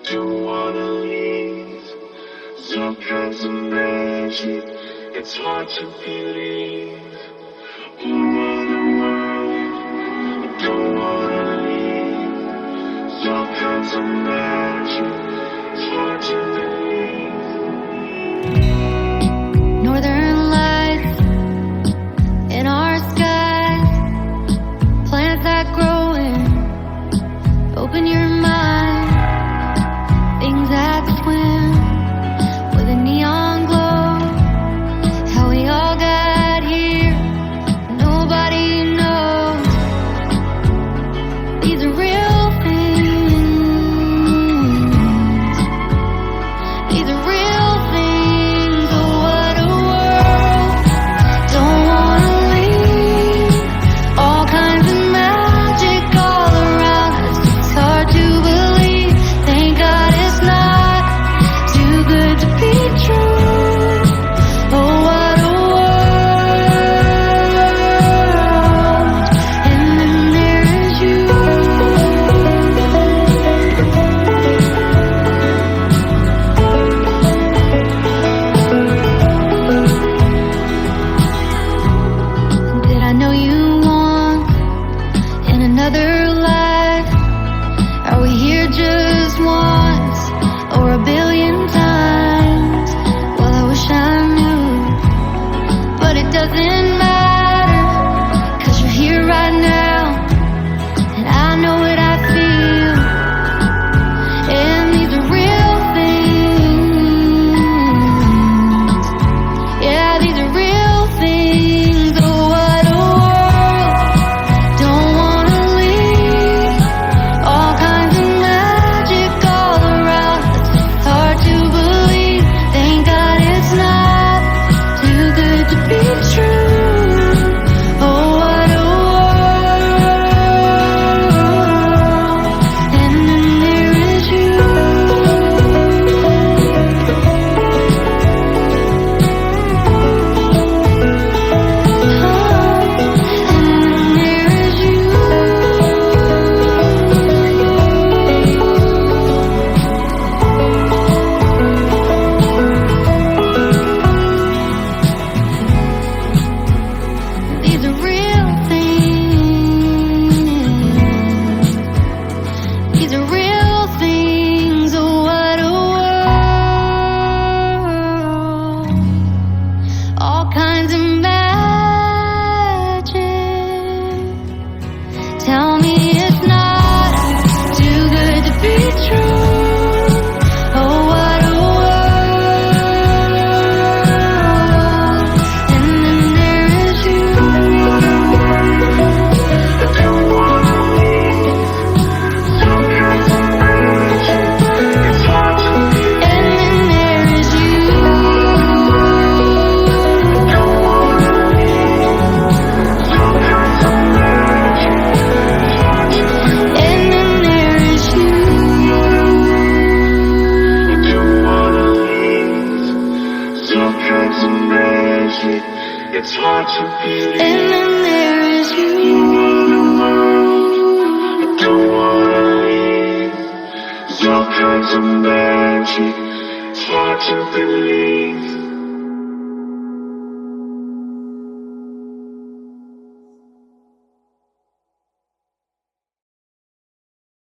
don't wanna leave. Some kinds of magic, it's hard to believe. All over the world, I don't wanna leave. Some kinds of magic, it's hard to believe. Northern lights in our skies, plants that growing, open your mind, things that swim with a neon glow, how we all got here, nobody knows, these are real things, these are real things, oh what a world, don't wanna leave, all kinds of magic all around us, it's hard to believe, thank God it's not too good to be true, oh what a world, and then there is you. Did I know you once in another life? Are we here just once or a billion times? Well, I wish I knew, but it doesn't matter, 'cause you're here right now, and I know what I feel, and these are real things, yeah, these are real things, oh what a world, don't wanna leave, all kinds of magic all around us, it's hard to believe, thank God it's not too good to be true, oh what a world, and then there is you. These are real things. These are real things. Oh, what a world. All kinds of magic. Tell me it's not too good to be true. Oh, what a world. And then there is you. I don't wanna leave. Some kinds of magic, it's hard to believe. And then there is you. I don't wanna leave. Some kinds of magic, it's hard to believe. And then there is you. I don't wanna leave. Some kinds of magic, it's hard to believe. And then there is you. I don't wanna leave. Some kinds of magic, it's hard to believe.